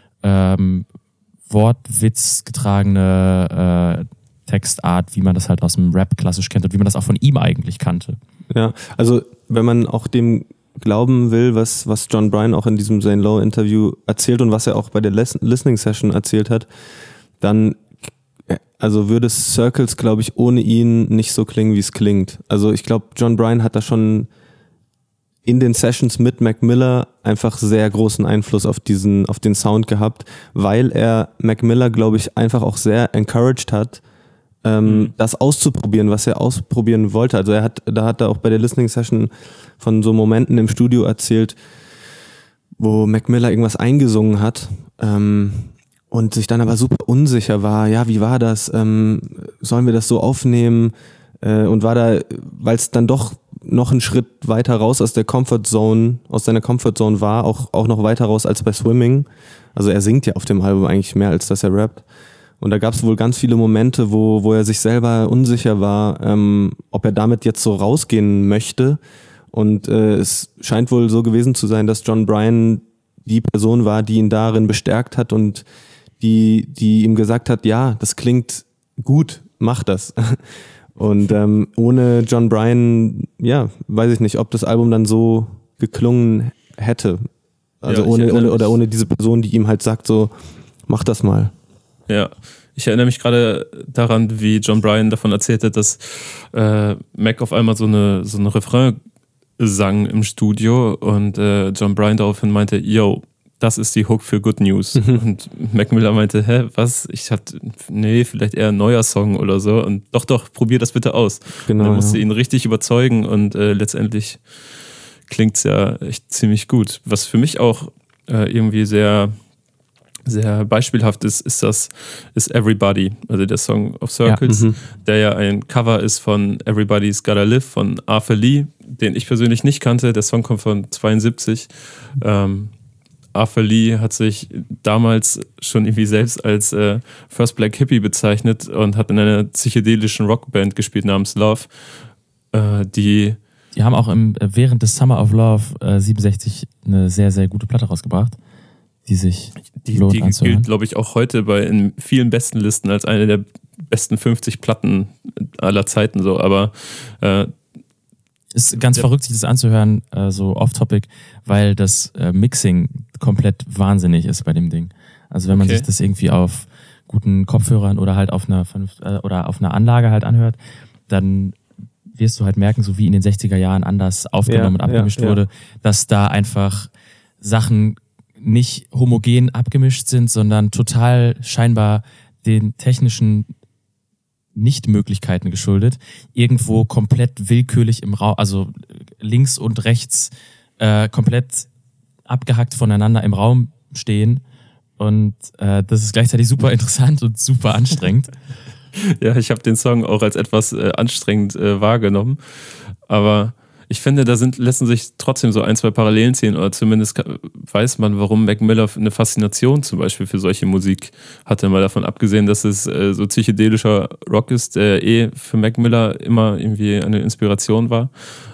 Wortwitz getragene Textart, wie man das halt aus dem Rap klassisch kennt und wie man das auch von ihm eigentlich kannte. Ja, also wenn man auch dem glauben will, was Jon Brion auch in diesem Zane Lowe-Interview erzählt und was er auch bei der Listening-Session erzählt hat, dann also würde Circles, glaube ich, ohne ihn nicht so klingen, wie es klingt. Also ich glaube, Jon Brion hat da schon in den Sessions mit Mac Miller einfach sehr großen Einfluss auf den Sound gehabt, weil er Mac Miller, glaube ich, einfach auch sehr encouraged hat, das auszuprobieren, was er ausprobieren wollte. Also da hat er auch bei der Listening Session von so Momenten im Studio erzählt, wo Mac Miller irgendwas eingesungen hat und sich dann aber super unsicher war. Ja, wie war das? sollen wir das so aufnehmen? Und war da, weil es dann doch noch einen Schritt weiter raus aus seiner Comfortzone war, auch noch weiter raus als bei Swimming. Also er singt ja auf dem Album eigentlich mehr, als dass er rappt. Und da gab es wohl ganz viele Momente, wo er sich selber unsicher war, ob er damit jetzt so rausgehen möchte. Und es scheint wohl so gewesen zu sein, dass Jon Brion die Person war, die ihn darin bestärkt hat und die ihm gesagt hat, ja, das klingt gut, mach das. Und ohne Jon Brion, ja, weiß ich nicht, ob das Album dann so geklungen hätte. Also ja, ohne diese Person, die ihm halt sagt, so, mach das mal. Ja, ich erinnere mich gerade daran, wie Jon Brion davon erzählte, dass Mac auf einmal so eine Refrain sang im Studio und Jon Brion daraufhin meinte, yo, das ist die Hook für Good News. Und Mac Miller meinte, was? Vielleicht eher ein neuer Song oder so. Und doch, probier das bitte aus. Genau, und er musste ihn richtig überzeugen und letztendlich klingt es ja echt ziemlich gut. Was für mich auch irgendwie sehr, sehr beispielhaft ist Everybody, also der Song of Circles, der ja ein Cover ist von Everybody's Gotta Live von Arthur Lee, den ich persönlich nicht kannte. Der Song kommt von 72. Arthur Lee hat sich damals schon irgendwie selbst als First Black Hippie bezeichnet und hat in einer psychedelischen Rockband gespielt namens Love. Die haben auch während des Summer of Love 67 eine sehr, sehr gute Platte rausgebracht, die gilt, glaube ich, auch heute in vielen besten Listen als eine der besten 50 Platten aller Zeiten so, aber ist ganz verrückt, sich das anzuhören, so off-topic, weil das Mixing komplett wahnsinnig ist bei dem Ding. Also wenn man sich das irgendwie auf guten Kopfhörern oder halt auf einer Anlage halt anhört, dann wirst du halt merken, so wie in den 60er Jahren anders aufgenommen und abgemischt wurde, dass da einfach Sachen nicht homogen abgemischt sind, sondern total scheinbar den technischen Nichtmöglichkeiten geschuldet, irgendwo komplett willkürlich im Raum, also links und rechts komplett abgehackt voneinander im Raum stehen und das ist gleichzeitig super interessant und super anstrengend. Ja, ich habe den Song auch als etwas anstrengend wahrgenommen, aber ich finde, lassen sich trotzdem so ein, zwei Parallelen ziehen oder zumindest weiß man, warum Mac Miller eine Faszination zum Beispiel für solche Musik hatte, mal davon abgesehen, dass es so psychedelischer Rock ist, der für Mac Miller immer irgendwie eine Inspiration war.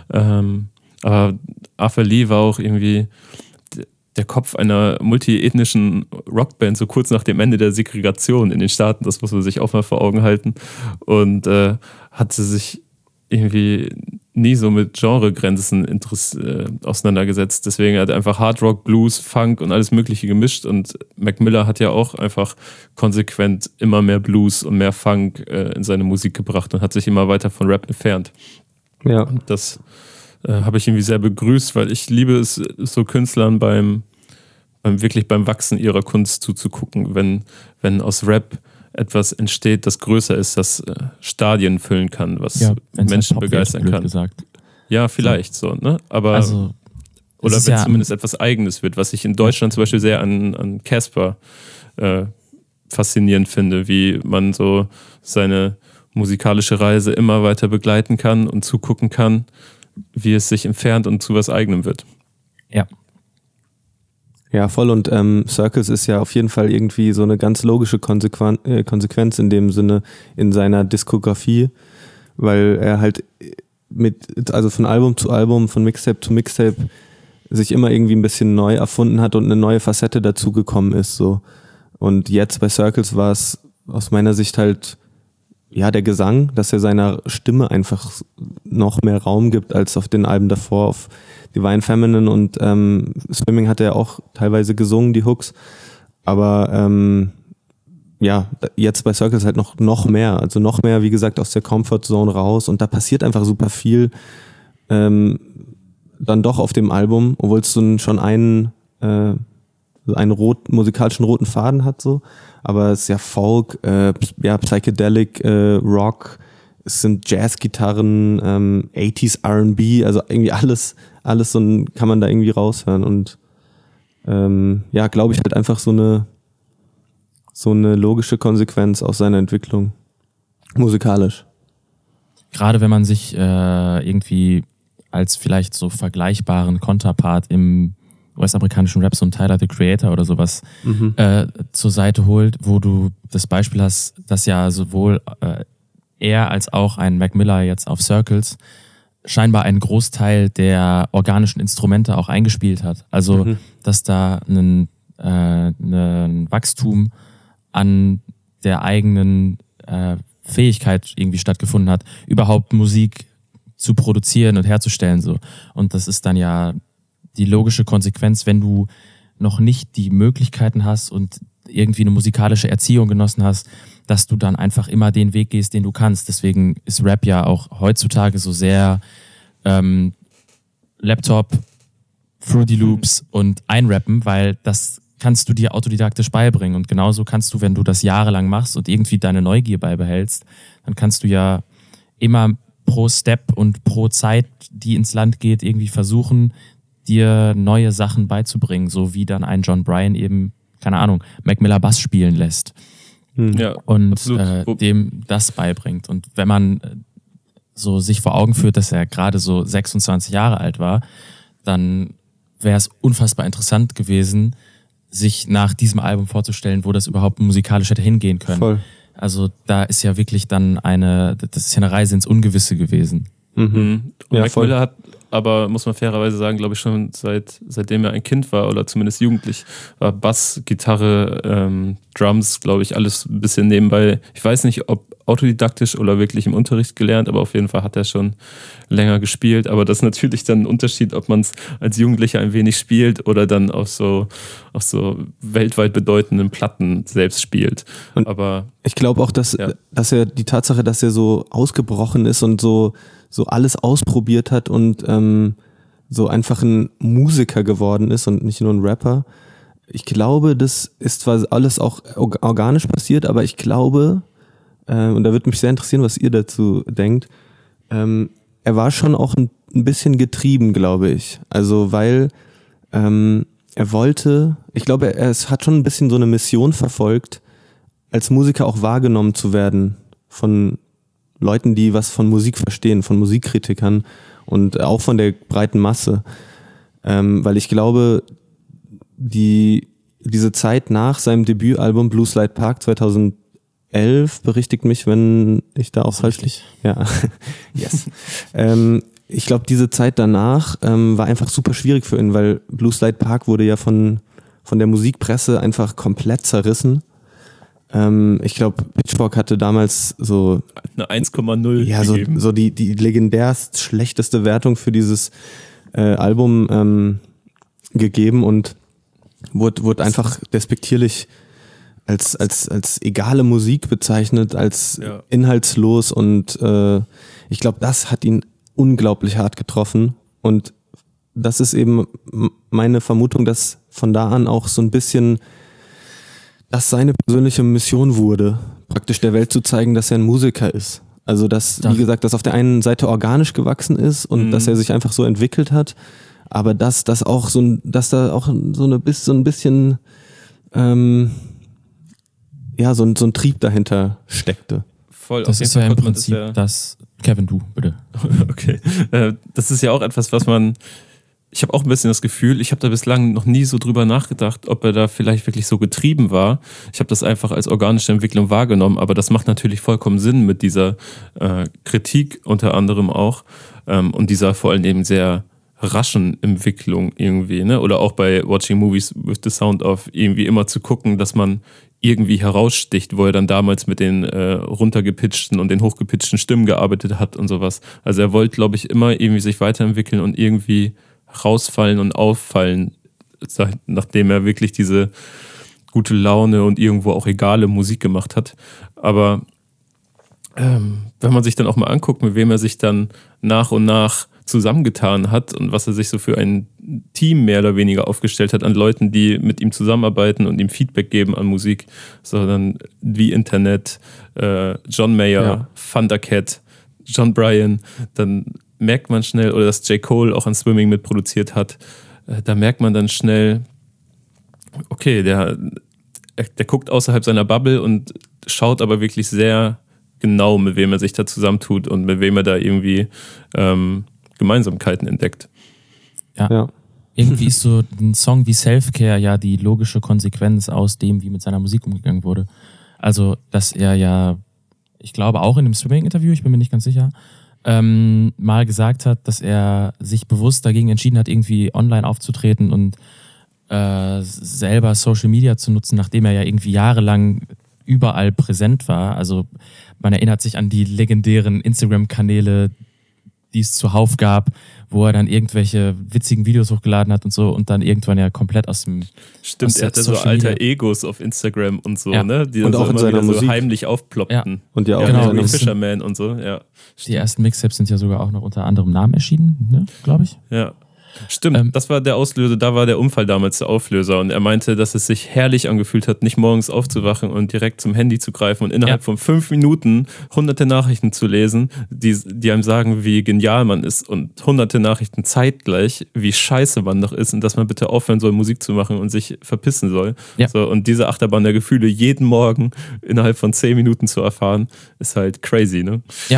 Aber Arthur Lee war auch irgendwie der Kopf einer multiethnischen Rockband, so kurz nach dem Ende der Segregation in den Staaten, das muss man sich auch mal vor Augen halten, und hatte sich irgendwie nie so mit Genregrenzen auseinandergesetzt. Deswegen hat er einfach Hard Rock, Blues, Funk und alles Mögliche gemischt. Und Mac Miller hat ja auch einfach konsequent immer mehr Blues und mehr Funk in seine Musik gebracht und hat sich immer weiter von Rap entfernt. Ja. Und das habe ich irgendwie sehr begrüßt, weil ich liebe es, so Künstlern beim Wachsen ihrer Kunst zuzugucken, wenn aus Rap etwas entsteht, das größer ist, das Stadien füllen kann, was Menschen halt begeistern kann. Gesagt. Ja, vielleicht so, ne? Aber oder wenn zumindest etwas Eigenes wird, was ich in Deutschland zum Beispiel sehr an Casper faszinierend finde, wie man so seine musikalische Reise immer weiter begleiten kann und zugucken kann, wie es sich entfernt und zu was Eigenem wird. Ja. Ja, voll, und Circles ist ja auf jeden Fall irgendwie so eine ganz logische Konsequenz in dem Sinne in seiner Diskografie, weil er halt also von Album zu Album, von Mixtape zu Mixtape sich immer irgendwie ein bisschen neu erfunden hat und eine neue Facette dazugekommen ist, so. Und jetzt bei Circles war es aus meiner Sicht halt der Gesang, dass er seiner Stimme einfach noch mehr Raum gibt als auf den Alben davor, auf Divine Feminine und Swimming hat er auch teilweise gesungen, die Hooks, aber jetzt bei Circles halt noch mehr, also noch mehr, wie gesagt, aus der Comfortzone raus, und da passiert einfach super viel dann doch auf dem Album, obwohl es schon einen musikalischen roten Faden hat, so. Aber es ist ja Folk, Psychedelic, Rock, es sind Jazzgitarren, 80s R&B, also irgendwie alles so kann man da irgendwie raushören, und glaube ich, halt einfach so eine logische Konsequenz aus seiner Entwicklung. musikalisch. Gerade wenn man sich irgendwie als vielleicht so vergleichbaren Konterpart im US-amerikanischen Rap, so ein Tyler, the Creator oder sowas zur Seite holt, wo du das Beispiel hast, dass ja sowohl er als auch ein Mac Miller jetzt auf Circles scheinbar einen Großteil der organischen Instrumente auch eingespielt hat. Also, dass da ein Wachstum an der eigenen Fähigkeit irgendwie stattgefunden hat, überhaupt Musik zu produzieren und herzustellen. So. Und das ist dann ja die logische Konsequenz, wenn du noch nicht die Möglichkeiten hast und irgendwie eine musikalische Erziehung genossen hast, dass du dann einfach immer den Weg gehst, den du kannst. Deswegen ist Rap ja auch heutzutage so sehr Laptop, Fruity Loops und einrappen, weil das kannst du dir autodidaktisch beibringen. Und genauso kannst du, wenn du das jahrelang machst und irgendwie deine Neugier beibehältst, dann kannst du ja immer pro Step und pro Zeit, die ins Land geht, irgendwie versuchen, dir neue Sachen beizubringen, so wie dann ein John Bryan eben, keine Ahnung, Mac Miller Bass spielen lässt Ja, und dem das beibringt. Und wenn man so sich vor Augen führt, dass er gerade so 26 Jahre alt war, dann wäre es unfassbar interessant gewesen, sich nach diesem Album vorzustellen, wo das überhaupt musikalisch hätte hingehen können. Voll. Also da ist ja wirklich dann das ist ja eine Reise ins Ungewisse gewesen. Und Ja, Mac voll. Miller hat aber, muss man fairerweise sagen, glaube ich schon seitdem er ein Kind war oder zumindest jugendlich, war Bass, Gitarre, Drums, glaube ich, alles ein bisschen nebenbei. Ich weiß nicht, ob autodidaktisch oder wirklich im Unterricht gelernt, aber auf jeden Fall hat er schon länger gespielt. Aber das ist natürlich dann ein Unterschied, ob man es als Jugendlicher ein wenig spielt oder dann auf so weltweit bedeutenden Platten selbst spielt. Und aber ich glaube auch, dass er die Tatsache, dass er so ausgebrochen ist und so alles ausprobiert hat und so einfach ein Musiker geworden ist und nicht nur ein Rapper. Ich glaube, das ist zwar alles auch organisch passiert, aber ich glaube, und da würde mich sehr interessieren, was ihr dazu denkt, er war schon auch ein bisschen getrieben, glaube ich. Also weil er wollte, ich glaube, es hat schon ein bisschen so eine Mission verfolgt, als Musiker auch wahrgenommen zu werden von Leuten, die was von Musik verstehen, von Musikkritikern und auch von der breiten Masse. Weil ich glaube, diese Zeit nach seinem Debütalbum Blue Slide Park 2011, berichtigt mich, wenn ich da auch falsch liege. Ja, yes. Ich glaube, diese Zeit danach war einfach super schwierig für ihn, weil Blue Slide Park wurde ja von der Musikpresse einfach komplett zerrissen. Ich glaube, Pitchfork hatte damals so eine 1,0 gegeben. So die legendärst schlechteste Wertung für dieses Album gegeben und wurde einfach despektierlich als egale Musik bezeichnet, als inhaltslos und ich glaube, das hat ihn unglaublich hart getroffen und das ist eben meine Vermutung, dass von da an auch so ein bisschen das seine persönliche Mission wurde, praktisch der Auch zeigen, dass er ein Musiker ist. Also dass, wie gesagt, dass auf der einen Seite organisch gewachsen ist und dass er sich einfach so entwickelt hat, aber dass da auch so ein bisschen so ein Trieb dahinter steckte. Voll, das ist ja im Prinzip das. Kevin, du, bitte. Okay. Das ist ja auch etwas, ich habe auch ein bisschen das Gefühl, ich habe da bislang noch nie so drüber nachgedacht, ob er da vielleicht wirklich so getrieben war. Ich habe das einfach als organische Entwicklung wahrgenommen, aber das macht natürlich vollkommen Sinn mit dieser Kritik unter anderem auch und dieser vor allem eben sehr raschen Entwicklung irgendwie, ne? Oder auch bei Watching Movies with the Sound of irgendwie immer zu gucken, dass man irgendwie heraussticht, wo er dann damals mit den runtergepitchten und den hochgepitchten Stimmen gearbeitet hat und sowas. Also er wollte, glaube ich, immer irgendwie sich weiterentwickeln und irgendwie rausfallen und auffallen, nachdem er wirklich diese gute Laune und irgendwo auch egale Musik gemacht hat. Aber wenn man sich dann auch mal anguckt, mit wem er sich dann nach und nach zusammengetan hat und was er sich so für ein Team mehr oder weniger aufgestellt hat an Leuten, die mit ihm zusammenarbeiten und ihm Feedback geben an Musik, sondern wie Internet, John Mayer, Thundercat, John Bryan, dann merkt man schnell, oder dass J. Cole auch an Swimming mitproduziert hat, da merkt man dann schnell, okay, der guckt außerhalb seiner Bubble und schaut aber wirklich sehr genau, mit wem er sich da zusammentut und mit wem er da irgendwie Gemeinsamkeiten entdeckt. Ja. Irgendwie ist so ein Song wie Self-Care ja die logische Konsequenz aus dem, wie mit seiner Musik umgegangen wurde. Also, dass er ja, ich glaube auch in dem Swimming-Interview, ich bin mir nicht ganz sicher, mal gesagt hat, dass er sich bewusst dagegen entschieden hat, irgendwie online aufzutreten und selber Social Media zu nutzen, nachdem er ja irgendwie jahrelang überall präsent war. Also man erinnert sich an die legendären Instagram-Kanäle, die es zuhauf gab, wo er dann irgendwelche witzigen Videos hochgeladen hat und so und dann irgendwann ja komplett aus dem Stimmt, er hatte so alter Egos auf Instagram und so, ne? Die und dann auch so in seiner Musik so heimlich aufploppten. Ja. Und ja auch Genau, in wie seiner Fisherman und so, ja. Die ersten Mixtapes sind ja sogar auch noch unter anderem Namen erschienen, ne? Glaube ich. Ja. Stimmt, das war der Auslöser, da war der Unfall damals der Auflöser und er meinte, dass es sich herrlich angefühlt hat, nicht morgens aufzuwachen und direkt zum Handy zu greifen und innerhalb von 5 Minuten hunderte Nachrichten zu lesen, die einem sagen, wie genial man ist und hunderte Nachrichten zeitgleich, wie scheiße man doch ist und dass man bitte aufhören soll, Musik zu machen und sich verpissen soll. Ja. So, und diese Achterbahn der Gefühle jeden Morgen innerhalb von 10 Minuten zu erfahren, ist halt crazy, ne? Ja.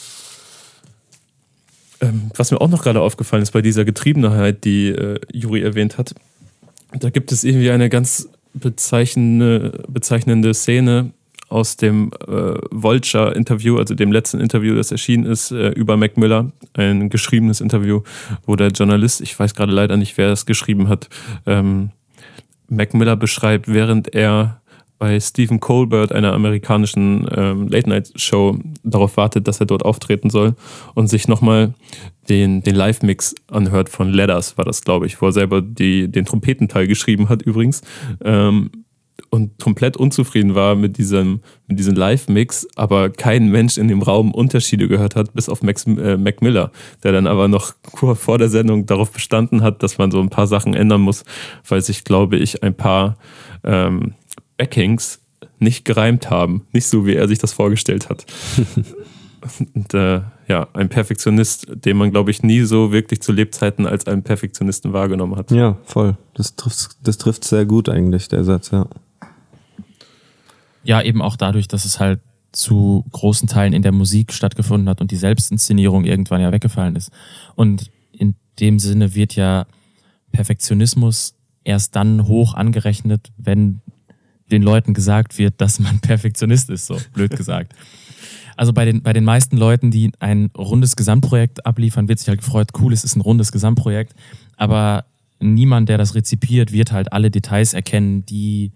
Was mir auch noch gerade aufgefallen ist bei dieser Getriebenheit, die Juri erwähnt hat, da gibt es irgendwie eine ganz bezeichnende Szene aus dem Vulture-Interview, also dem letzten Interview, das erschienen ist, über Mac Miller, ein geschriebenes Interview, wo der Journalist, ich weiß gerade leider nicht, wer es geschrieben hat, Mac Miller beschreibt, während er bei Stephen Colbert, einer amerikanischen Late-Night-Show, darauf wartet, dass er dort auftreten soll und sich nochmal den Live-Mix anhört von Letters, war das, glaube ich, wo er selber den Trompetenteil geschrieben hat übrigens und komplett unzufrieden war mit diesem Live-Mix, aber kein Mensch in dem Raum Unterschiede gehört hat, bis auf Mac Miller, der dann aber noch kurz vor der Sendung darauf bestanden hat, dass man so ein paar Sachen ändern muss, weil sich, glaube ich, ein paar Backings nicht gereimt haben. Nicht so, wie er sich das vorgestellt hat. Und ein Perfektionist, den man, glaube ich, nie so wirklich zu Lebzeiten als einen Perfektionisten wahrgenommen hat. Ja, voll. Das trifft sehr gut eigentlich, der Satz, ja. Ja, eben auch dadurch, dass es halt zu großen Teilen in der Musik stattgefunden hat und die Selbstinszenierung irgendwann ja weggefallen ist. Und in dem Sinne wird ja Perfektionismus erst dann hoch angerechnet, wenn den Leuten gesagt wird, dass man Perfektionist ist, so blöd gesagt. Also bei den meisten Leuten, die ein rundes Gesamtprojekt abliefern, wird sich halt gefreut, cool, es ist ein rundes Gesamtprojekt, aber niemand, der das rezipiert, wird halt alle Details erkennen, die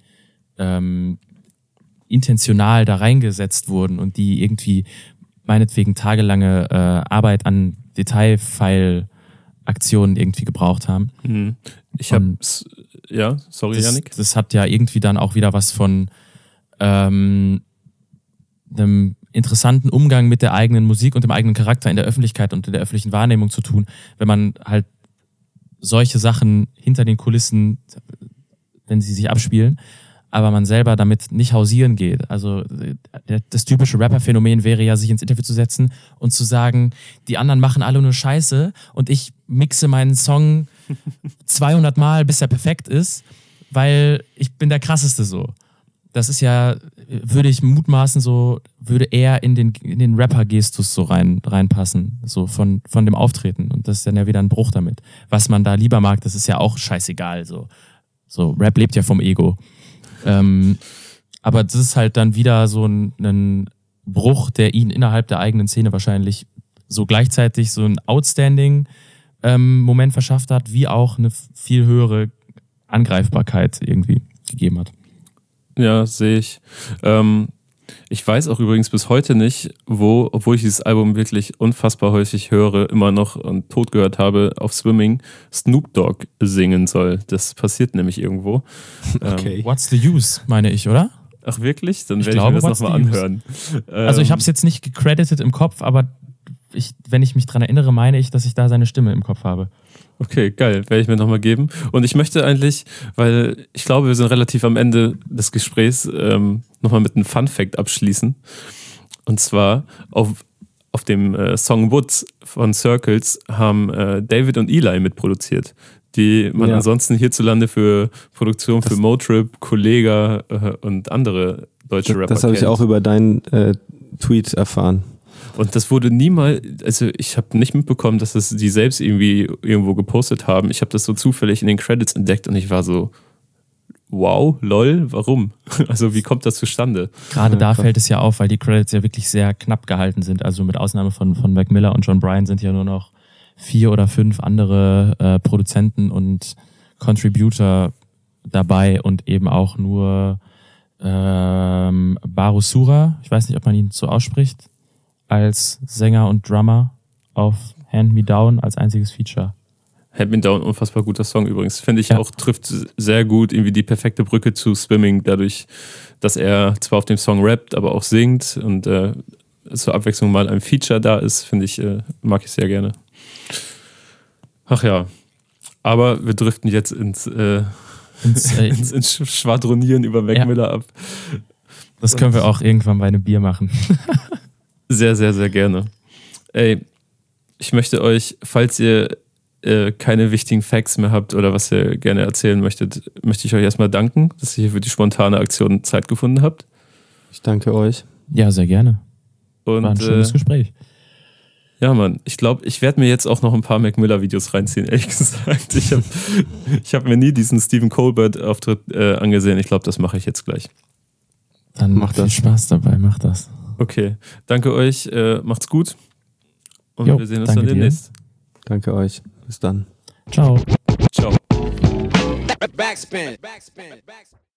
intentional da reingesetzt wurden und die irgendwie meinetwegen tagelange Arbeit an Detailfile-Aktionen irgendwie gebraucht haben. Ich habe Yannick. Das hat ja irgendwie dann auch wieder was von einem interessanten Umgang mit der eigenen Musik und dem eigenen Charakter in der Öffentlichkeit und in der öffentlichen Wahrnehmung zu tun, wenn man halt solche Sachen hinter den Kulissen, wenn sie sich abspielen, aber man selber damit nicht hausieren geht. Also das typische Rapper-Phänomen wäre ja, sich ins Interview zu setzen und zu sagen, die anderen machen alle nur Scheiße und ich mixe meinen Song 200 Mal, bis er perfekt ist, weil ich bin der Krasseste so. Das ist ja, würde ich mutmaßen, so würde eher in den Rapper-Gestus so reinpassen, so von dem Auftreten. Und das ist dann ja wieder ein Bruch damit. Was man da lieber mag, das ist ja auch scheißegal. So Rap lebt ja vom Ego. Aber das ist halt dann wieder so ein Bruch, der ihn innerhalb der eigenen Szene wahrscheinlich so gleichzeitig so ein Outstanding Moment verschafft hat, wie auch eine viel höhere Angreifbarkeit irgendwie gegeben hat. Ja, sehe ich. Ich weiß auch übrigens bis heute nicht, obwohl ich dieses Album wirklich unfassbar häufig höre, immer noch und tot gehört habe, auf Swimming Snoop Dogg singen soll. Das passiert nämlich irgendwo. Okay. What's the use, meine ich, oder? Ach wirklich? Dann werde ich mir das nochmal anhören. Also ich habe es jetzt nicht gecredited im Kopf, aber wenn ich mich dran erinnere, meine ich, dass ich da seine Stimme im Kopf habe. Okay, geil, werde ich mir nochmal geben. Und ich möchte eigentlich, weil ich glaube, wir sind relativ am Ende des Gesprächs, nochmal mit einem Fun-Fact abschließen. Und zwar auf dem Song Woods von Circles haben David und Eli mitproduziert, die man ansonsten hierzulande für Produktion für Motrip, Kollega und andere deutsche Rapper Das habe ich kennt. auch über deinen Tweet erfahren. Und das wurde niemals, also ich habe nicht mitbekommen, dass das die selbst irgendwie irgendwo gepostet haben. Ich habe das so zufällig in den Credits entdeckt und ich war so, wow, lol, warum? Also wie kommt das zustande? Gerade da fällt es ja auf, weil die Credits ja wirklich sehr knapp gehalten sind. Also mit Ausnahme von Mac Miller und John Bryan sind ja nur noch 4 oder 5 andere Produzenten und Contributor dabei und eben auch nur Baru Sura, ich weiß nicht, ob man ihn so ausspricht, als Sänger und Drummer auf Hand Me Down als einziges Feature. Hand Me Down, unfassbar guter Song übrigens. Finde ich auch, trifft sehr gut irgendwie die perfekte Brücke zu Swimming, dadurch, dass er zwar auf dem Song rappt, aber auch singt und zur Abwechslung mal ein Feature da ist, finde ich, mag ich sehr gerne. Ach ja, aber wir driften jetzt ins Schwadronieren über Mac Miller ab. Das können wir auch irgendwann bei einem Bier machen. Sehr, sehr, sehr gerne. Ey, ich möchte euch, falls ihr keine wichtigen Facts mehr habt oder was ihr gerne erzählen möchtet, möchte ich euch erstmal danken, dass ihr hier für die spontane Aktion Zeit gefunden habt. Ich danke euch. Ja, sehr gerne. Und, war ein schönes Gespräch. Ja, Mann. Ich glaube, ich werde mir jetzt auch noch ein paar Mac Miller-Videos reinziehen, ehrlich gesagt. Ich hab mir nie diesen Stephen Colbert-Auftritt angesehen. Ich glaube, das mache ich jetzt gleich. Dann macht viel Spaß dabei, mach das. Okay. Danke euch. Macht's gut. Und wir sehen uns dann dir. demnächst. Danke euch. Bis dann. Ciao. Ciao. Backspin.